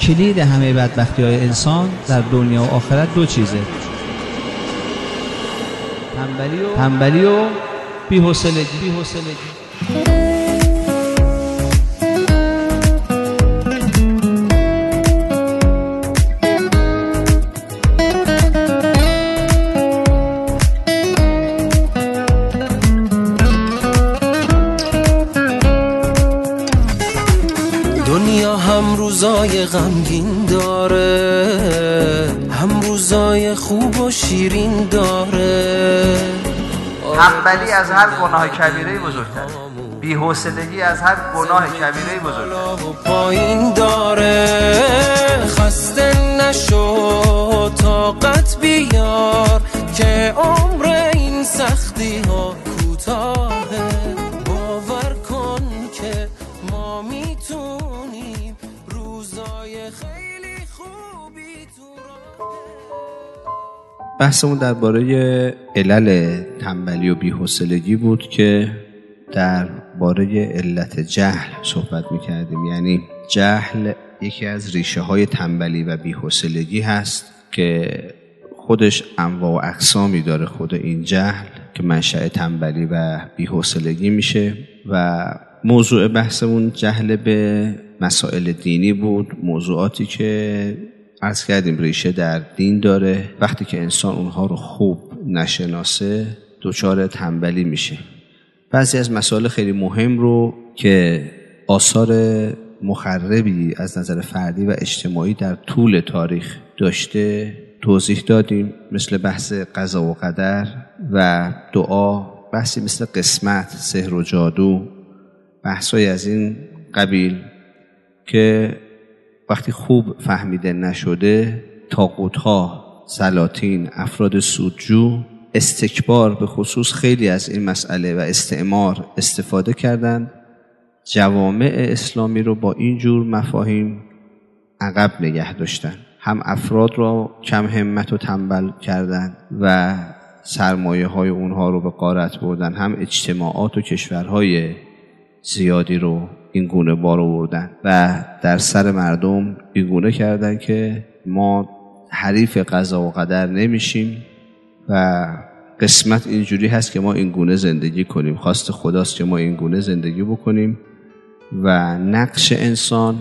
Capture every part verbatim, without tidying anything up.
کلید همه بدبختی‌های انسان در دنیا و آخرت دو چیزه: تنبلی و تنبلی و بی‌حوصلگی. بی‌حوصلگی. دنیا هم روزای غمگین داره، هم روزای خوب و شیرین داره. تنبلی از هر گناه کبیره بزرگتره، بی‌حوصلگی از هر گناه کبیره بزرگتره. پایین داره، خسته نشو طاقت بیار که عمر این سختی ها کوتاهه. باور کن که ما میتونیم روزای خیلی خوبی تو راه. بحثمون درباره علل تنبلی و بی‌حوصلگی بود که درباره علت جهل صحبت می‌کردیم. یعنی جهل یکی از ریشه های تنبلی و بی‌حوصلگی هست که خودش انواع و اقسامی داره. خود این جهل که منشأ تنبلی و بی‌حوصلگی میشه و موضوع بحثمون جهل به مسائل دینی بود، موضوعاتی که عرض کردیم ریشه در دین داره. وقتی که انسان اونها رو خوب نشناسه دچار تنبلی میشه. بعضی از مسائل خیلی مهم رو که آثار مخربی از نظر فردی و اجتماعی در طول تاریخ داشته توضیح دادیم، مثل بحث قضا و قدر و دعا، بحثی مثل قسمت، سحر و جادو، بحثای از این قبیل که وقتی خوب فهمیده نشده طاغوت‌ها، سلاطین، افراد سودجو استکبار به خصوص خیلی از این مسئله و استعمار استفاده کردند. جوامع اسلامی رو با این جور مفاهیم عقب نگه داشتن، هم افراد رو کم همت و تنبل کردن و سرمایه های اونها رو به غارت بردن، هم اجتماعات و کشورهای زیادی رو این گونه بار آوردن و در سر مردم این گونه کردن که ما حریف قضا و قدر نمیشیم و قسمت اینجوری هست که ما این گونه زندگی کنیم، خواست خداست که ما این گونه زندگی بکنیم و نقش انسان،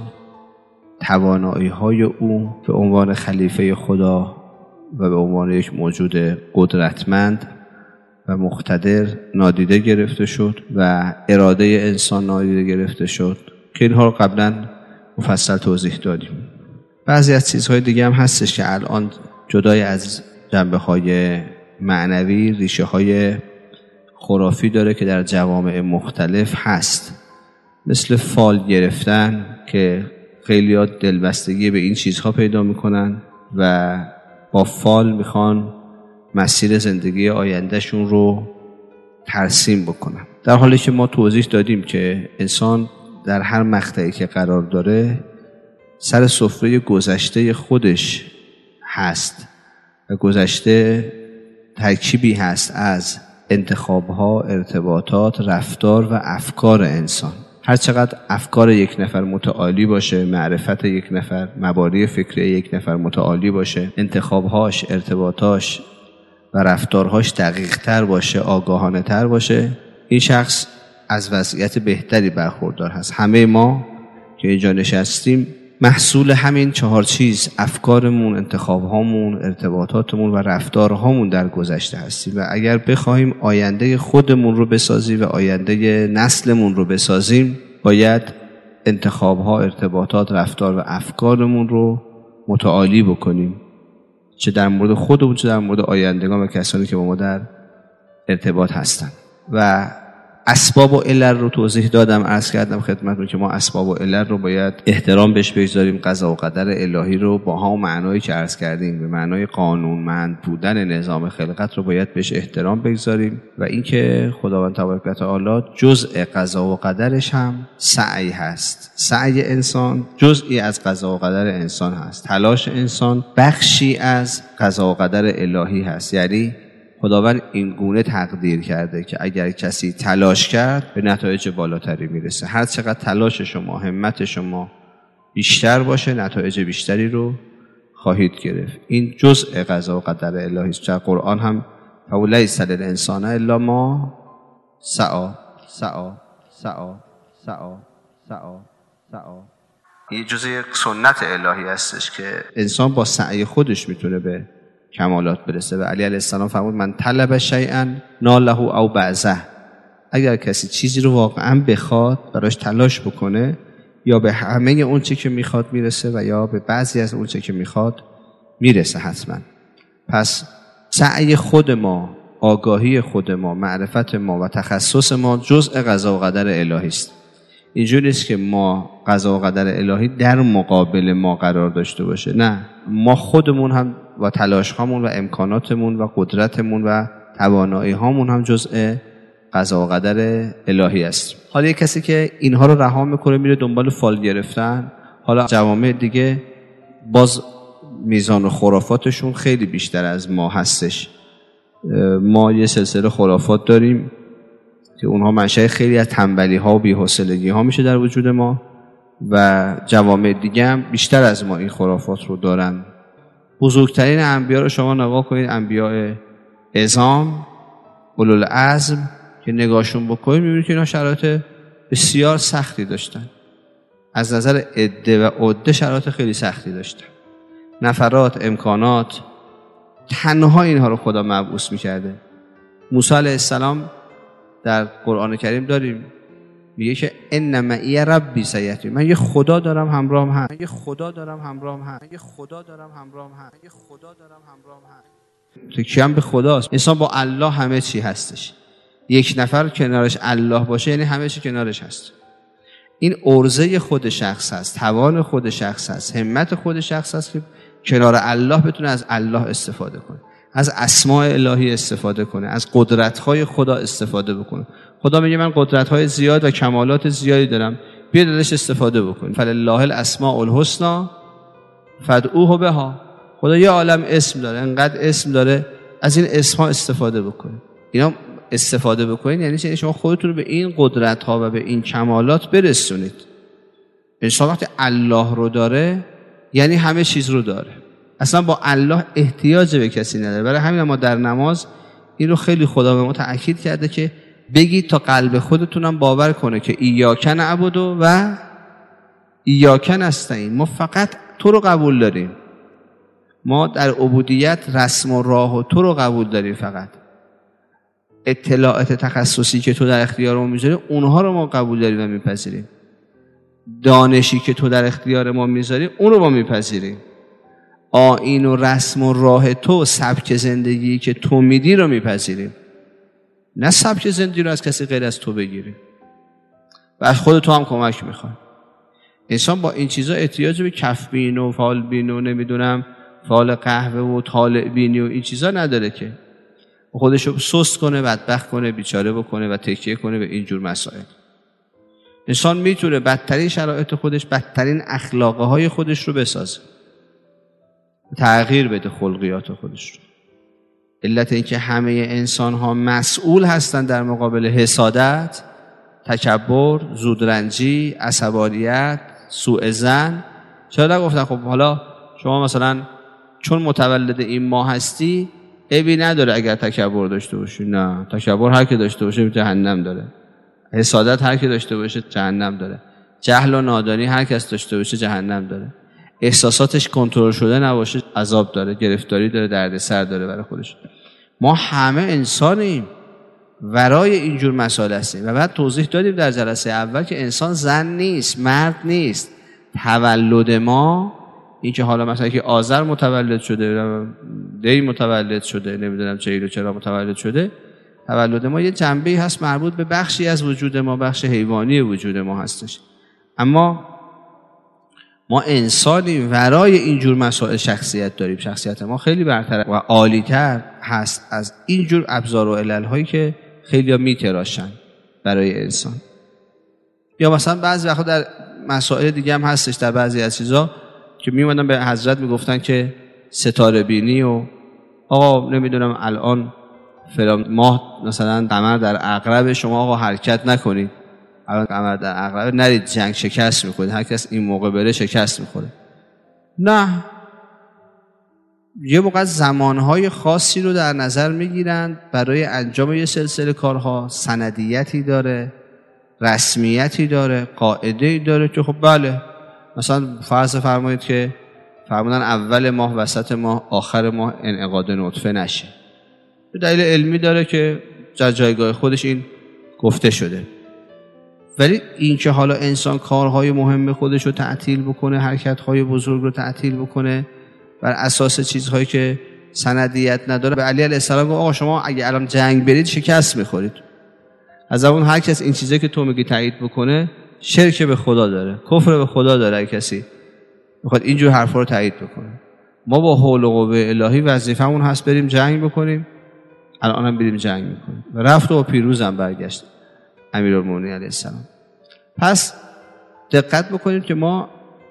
توانایی های او به عنوان خلیفه خدا و به عنوان یک موجود قدرتمند و مقتدر نادیده گرفته شد و اراده انسان نادیده گرفته شد که اینها رو قبلا مفصل توضیح دادیم. بعضی از چیزهای دیگه هم هستش که الان جدای از جنبه های معنوی ریشه های خرافی داره که در جوامع مختلف هست، مثل فال گرفتن که خیلی ها دلبستگی به این چیزها پیدا میکنن و با فال میخوان مسیر زندگی آیندهشون رو ترسیم بکنن، در حالی که ما توضیح دادیم که انسان در هر مقطعی که قرار داره سر سفره گذشته خودش هست و گذشته ترکیبی هست از انتخاب‌ها، ارتباطات، رفتار و افکار انسان. هر چقدر افکار یک نفر متعالی باشه، معرفت یک نفر، مبانی فکری یک نفر متعالی باشه، انتخاب‌هاش، ارتباطاش و رفتارهاش دقیق تر باشه، آگاهانه تر باشه، این شخص از وضعیت بهتری برخوردار هست. همه ما که اینجا نشستیم محصول همین چهار چیز، افکارمون، انتخابهامون، ارتباطاتمون و رفتارهامون در گذشته هستیم و اگر بخوایم آینده خودمون رو بسازیم و آینده نسلمون رو بسازیم باید انتخابها، ارتباطات، رفتار و افکارمون رو متعالی بکنیم، چه در مورد خودمون چه در مورد آیندگان و کسانی که با ما در ارتباط هستن. و اسباب و علل رو توضیح دادم، عرض کردم خدمتتون که ما اسباب و علل رو باید احترام بهش بگذاریم، قضا و قدر الهی رو با هم معنایی که عرض کردیم به معنای قانونمند بودن نظام خلقت رو باید بهش احترام بگذاریم و اینکه خداوند تبارک و تعالی جزء قضا و قدرش هم سعی هست. سعی انسان جزئی از قضا و قدر انسان هست، تلاش انسان بخشی از قضا و قدر الهی هست. یعنی خداوند این گونه تقدیر کرده که اگر کسی تلاش کرد به نتایج بالاتری میرسه. هر چقدر تلاش شما، همت شما بیشتر باشه نتایج بیشتری رو خواهید گرفت. این جزء قضا و قدر الهی است. در قرآن هم فولیس للانسان الا ما سعی سعی سعی سعی سعی سعی. این جزء سنت الهی هستش که انسان با سعی خودش میتونه به کمالات برسه و علی علیه السلام فرمود من طلب شیئا ناله او بعضه. اگر کسی چیزی رو واقعا بخواد براش تلاش بکنه یا به همه اون چه که میخواد میرسه و یا به بعضی از اون چه که میخواد میرسه حتما. پس سعی خود ما، آگاهی خود ما، معرفت ما و تخصص ما جزء قضا و قدر الهی است. اینجوری نیست که ما قضا و قدر الهی در مقابل ما قرار داشته باشه. نه، ما خودمون هم و تلاش هامون و امکاناتمون و قدرتمون و توانایی هامون هم جزء قضا و قدر الهی است. حالا یک کسی که اینها رو رها میکنه میره دنبال فال گرفتن، حالا جوامع دیگه باز میزان و خرافاتشون خیلی بیشتر از ما هستش. ما یه سلسله خرافات داریم که اونها منشأ خیلی از تنبلی ها و بی‌حوصلگی ها میشه در وجود ما و جوامع دیگه هم بیشتر از ما این خرافات رو دارن. بزرگترین انبیا رو شما نگاه کنید، انبیاء عظام اولوالعزم که نگاهشون بکنید میبینید که اینا شرایط بسیار سختی داشتن. از نظر عده و عده شرایط خیلی سختی داشتن. نفرات، امکانات، تنها اینها رو خدا مبعوث میکرده. موسی علیه السلام در قرآن کریم داریم میگه که ان معی ربی سیهدین، من یه خدا دارم همراهم هم من یه خدا دارم همراهم هم من یه خدا دارم همراهم هم من یه خدا دارم همراهم هم تکیه‌ام به خداست. انسان با الله همه چی هستش. یک نفر کنارش الله باشه یعنی همه چی کنارش هست. این عرضه خود شخص هست، توان خود شخص هست، همت خود شخص هست که کنار الله بتونه از الله استفاده کنه، از اسماء الهی استفاده کنه، از قدرت‌های خدا استفاده بکنه. خدا میگه من قدرت‌های زیاد و کمالات زیادی دارم، بیاید ازش استفاده بکنید. فلله الاسماء الحسنی فادعوه بها. خدا یه عالم اسم داره، انقدر اسم داره، از این اسم‌ها استفاده بکنید. اینا استفاده بکنید یعنی چه؟ شما خودتون رو به این قدرت‌ها و به این کمالات برسونید. انسان وقتی الله رو داره یعنی همه چیز رو داره. اصلا با الله احتیاج به کسی نداره. برای همین ما در نماز این رو خیلی خدا به ما تأکید کرده که بگید تا قلب خودتونم باور کنه که ایاک نعبد و ایاک نستعین. ما فقط تو رو قبول داریم. ما در عبودیت رسم و راه و تو رو قبول داریم. فقط اطلاعات تخصصی که تو در اختیار ما میذاری اونها رو ما قبول داریم و میپذیریم. دانشی که تو در اختیار ما میذاری اون رو ما میپذیریم. آیین و رسم و راه تو، سبک زندگی که تو میدی رو میپذیریم. نه سبک زندگی رو از کسی غیر از تو بگیریم و از خود تو هم کمک میخوای. انسان با این چیزا احتیاج به کف بین و فال بین و نمیدونم فال قهوه و طالع بینی و این چیزا نداره که خودش رو سست کنه، بدبخت کنه، بیچاره بکنه و تکیه کنه به اینجور مسائل. انسان میتونه بدترین شرایط خودش، بدترین اخلاقه های خودش رو بسازه، تغییر بده خلقیات خودش رو. علت این که همه انسان ها مسئول هستن در مقابل حسادت، تکبر، زودرنجی، عصبانیت، سوء ظن. چرا نگفتن خب حالا شما مثلا چون متولد این ماه هستی عیبی نداره اگر تکبر داشته باشی؟ نه، تکبر هر که داشته باشه جهنم داره. حسادت هر که داشته باشه جهنم داره. جهل و نادانی هر کس داشته باشه جهنم داره. احساساتش کنترل شده نباشه عذاب داره، گرفتاری داره، دردسر داره برای خودش. ما همه انسانیم، ورای اینجور مسائل هستیم. و بعد توضیح دادیم در جلسه اول که انسان زن نیست، مرد نیست. تولد ما این که حالا مثلا که آذر متولد شده، دی متولد شده، نمیدونم چه و چرا متولد شده، تولد ما یه جنبه‌ای هست مربوط به بخشی از وجود ما، بخش حیوانی وجود ما هستش. اما ما انسانی ورای اینجور مسائل شخصیت داریم. شخصیت ما خیلی برتر و عالی‌تر هست از اینجور ابزار و علل‌هایی که خیلی‌ها می‌تراشن برای انسان. یا مثلا بعضی وقتا در مسائل دیگه هم هستش، در بعضی از چیزا که میومدن به حضرت میگفتن که ستاره بینی و آقا نمیدونم الان فلان ماه مثلا قمر در عقرب، شما آقا حرکت نکنید. الان قمر در عقرب نرید جنگ شکست میخورید، هر کس این موقع بره شکست میخوره. نه، یه موقع زمانهای خاصی رو در نظر میگیرند برای انجام یه سلسله کارها، سندیتی داره، رسمیتی داره، قاعده‌ای داره که خب بله مثلا فرض فرمایید که فرمودن اول ماه، وسط ماه، آخر ماه انعقاد نطفه نشه. به دلیل علمی داره که در جایگاه خودش این گفته شده. ولی این که حالا انسان کارهای مهم خودش رو تعطیل بکنه، حرکت‌های بزرگ رو تعطیل بکنه بر اساس چیزهایی که سندیت نداره، به علی علیه السلام گفت آقا شما اگه الان جنگ برید شکست می‌خورید. از اون هر کس این چیزایی که تو میگی تایید بکنه شرک به خدا داره، کفر به خدا داره. کسی میخواد اینجور حرفا رو تایید بکنه. ما با حول و قوه الهی وظیفمون هست بریم جنگ بکنیم. الان هم بریم جنگ میکنیم و رفت و پیروزم برگشت امیرالمومنین علیه السلام. پس دقت بکنیم که ما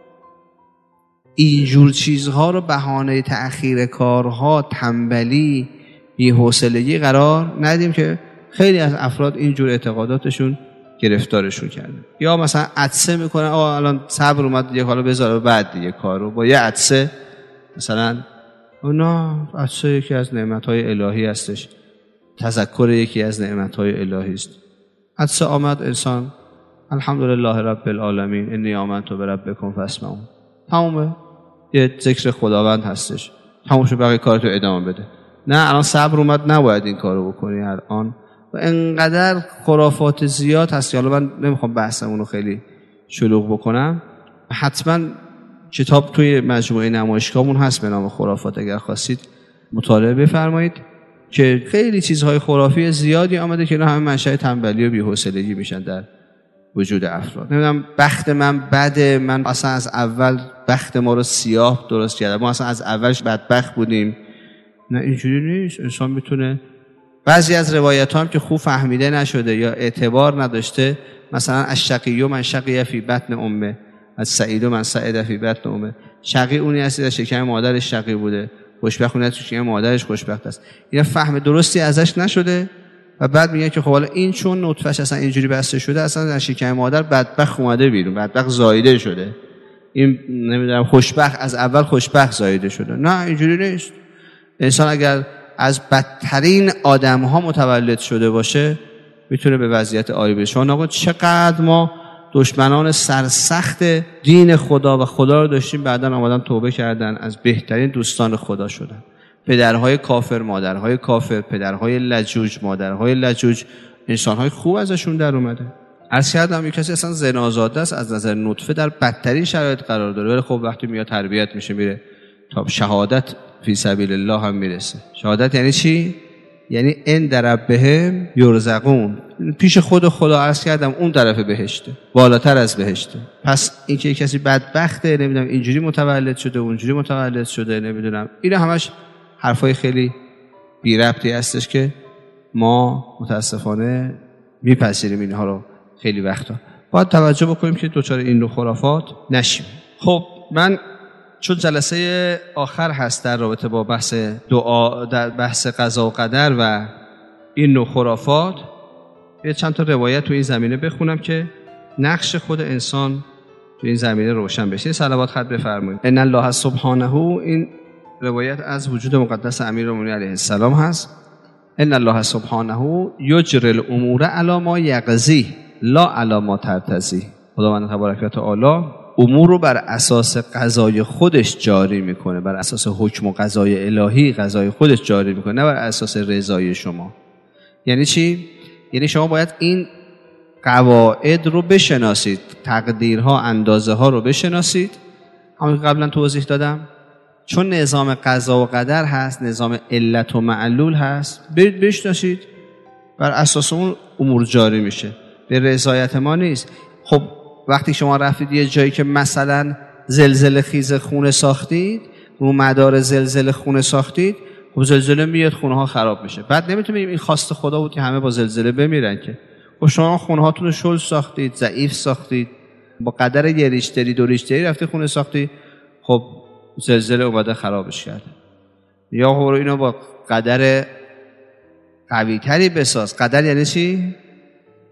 اینجور چیزها رو بهانه تأخیر کارها، تنبلی، بی‌حوصلگی قرار ندیم که خیلی از افراد اینجور اعتقاداتشون گرفتارشون کرده. یا مثلا عطسه میکنن آقا الان صبر اومد دیگه، حالا بذاره بعد دیگه کارو با یه عطسه مثلا. نه، عطسه یکی از نعمت‌های الهی هستش، تذکر یکی از نعمت‌های الهی است. عطسه آمد انسان الحمدلله رب العالمین انی آمنت بربکم فاسمعون، تمومه، یه ذکر خداوند هستش، تموم شد، بقیه کارتو ادامه بده. نه الان صبر اومد نباید این کارو بکنی الان. و انقدر خرافات زیاد هست. حالا من نمیخوام بحثمون رو خیلی شلوغ بکنم، حتما کتاب توی مجموعه نمایشگاهمون هست به نام خرافات، اگر خواستید مطالعه بفرمایید که خیلی چیزهای خرافی زیادی آمده که اینا همه منشأ تنبلی و بی‌حوصلگی میشن در وجود افراد. نمیدونم بخت من بده، من اصلا از اول بخت ما رو سیاه درست کردم، ما اصلا از اولش بدبخت بودیم. نه اینجوری نیست. انسان میتونه بعضی از روایت ها هم که خوب فهمیده نشده یا اعتبار نداشته، مثلا الشقی من شقی فی بطن امه، از سعید من سعید فی بطن امه، شقی اونی هستی در شکم مادرش شقی بوده، خوشبخت اونی هستی در شکم مادرش خوشبخت است. اینا فهم درستی ازش نشده و بعد میگن که خب حالا این چون نطفه‌اش اصلا اینجوری بسته شده، اصلا در شکم مادر بدبخت اومده بیرون، بدبخت زایده شده، این نمیدونم خوشبخت از اول خوشبخت زایده شده. نه اینجوری نیست. انسان اگر از بدترین آدم ها متولد شده باشه میتونه به وضعیت عالی بشه. آقا چقدر ما دشمنان سرسخت دین خدا و خدا رو داشتیم، بعداً آمدن توبه کردن، از بهترین دوستان خدا شدن. پدرهای کافر، مادرهای کافر، پدرهای لجوج، مادرهای لجوج، انسانهای خوب ازشون در اومده. عرض کردم یک کسی اصلا زنازاده است، از نظر نطفه در بدترین شرایط قرار داره، ولی خب وقتی میاد تربیت میشه میره تا شهادت فی سبیل الله هم میرسه. شهادت یعنی چی؟ یعنی ان ربهم یرزقون، پیش خود خدا. عرض کردم اون طرف بهشته، بالاتر از بهشته. پس این که کسی بدبخته، نمیدونم اینجوری متولد شده اونجوری متولد شده، نمیدونم، اینا همش حرفای خیلی بی ربطی هستش که ما متاسفانه میپذیریم اینها رو. خیلی وقتا باید توجه بکنیم که دوچار این نوع خرافات نشیم. خب من چون جلسه آخر هست در رابطه با بحث دعا، در بحث قضا و قدر و این نوع خرافات، یه چند تا روایت تو این زمینه بخونم که نقش خود انسان تو این زمینه روشن بشه. صلوات خط بفرمایید. ان الله سبحانه، این روایت از وجود مقدس امیرالمومنین علیه السلام هست. ان الله سبحانه یجری الامور علی ما یقضی لا علی ما ترتضی. خداوند تبارک و تعالی امور رو بر اساس قضای خودش جاری میکنه، بر اساس حکم و قضای الهی قضای خودش جاری میکنه، نه بر اساس رضای شما. یعنی چی؟ یعنی شما باید این قواعد رو بشناسید، تقدیرها، اندازه ها رو بشناسید. همون که قبلا توضیح دادم، چون نظام قضا و قدر هست، نظام علت و معلول هست، برید بشناسید، بر اساس اون امور جاری میشه، به رضایت ما نیست. خب وقتی شما رفتید یه جایی که مثلا زلزله خیز خونه ساختید، رو مدار زلزله خونه ساختید، خب زلزله میاد خونه ها خراب میشه. بعد نمیتونیم این خواست خدا بود که همه با زلزله بمیرن که. خب شما خونه هاتون رو شل ساختید، ضعیف ساختید، با قدر یه ریشتری دو ریشتری رفتی خونه ساختی، خب زلزله اومده خرابش کرده. یا خب اینو با قدر قوی تری بساز. قدر یعنی چی؟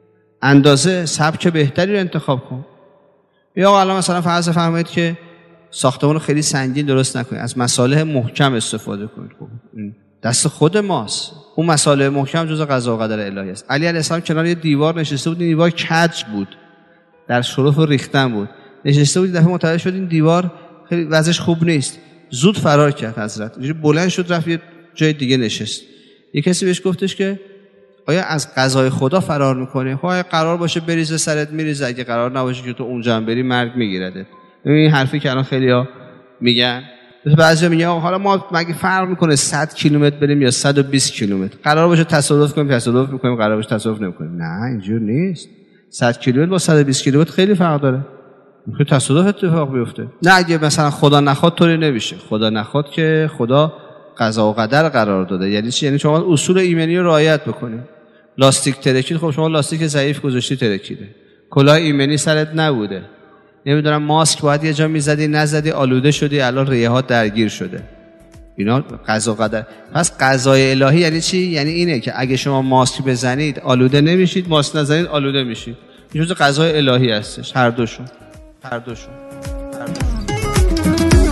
اندازه سبک بهتری رو انتخاب کن. یا الان مثلا فرض فرمایید که ساختمان خیلی سنگین درست نکنید، از مصالح محکم استفاده کنید. خب دست خود ماست. اون مصالح محکم جزء قضا و قدر الهی است. علی علیه السلام کنار یه دیوار نشسته بود، این دیوار کج بود، در شرف و ریختن بود. نشسته بود، دفعه متوجه شد این دیوار خیلی وضعش خوب نیست. زود فرار کرد حضرت. اینجوری بلند شد رفت یه جای دیگه نشست. یه کسی بهش گفتش که آیا از قضای خدا فرار میکنی؟ خب اگه قرار باشه بریزه سرت میریزه، اگه قرار نباشه که تو اونجا هم بری مرگ میگیرده. این حرفی که الان خیلیا میگن، بعضیا میگن آقا حالا ما مگه فرق میکنه صد کیلومتر بریم یا صد و بیست کیلومتر؟ قرار باشه تصادف کنیم تصادف میکنیم، قرار باشه تصادف نمیکنیم. نه اینجور نیست. صد کیلومتر با صد و بیست کیلومتر خیلی فرق داره. میخواد تصادف اتفاق بیفته. نه اگه مثلا خدا نخواد طوری نمیشه. خدا نخواد که خدا قضا و قدر قرار داده. یعنی چی؟ یعنی شما اصول ایمنی رو رعایت بکنید. لاستیک ترکید، خب شما لاستیک ضعیف گذاشتی ترکیده. کلاه ایمنی سرت نبوده. نمیدونم ماسک باید یه جا میزدی نزدی آلوده شدی، الان ریه ها درگیر شده. اینا قضا و قدر. پس قضای الهی یعنی چی؟ یعنی اینه که اگه شما ماسک بزنید آلوده نمیشید، ماسک نزنید آلوده میشید. این جزء قضای الهی هستش، هر دوشون. هر دوشون.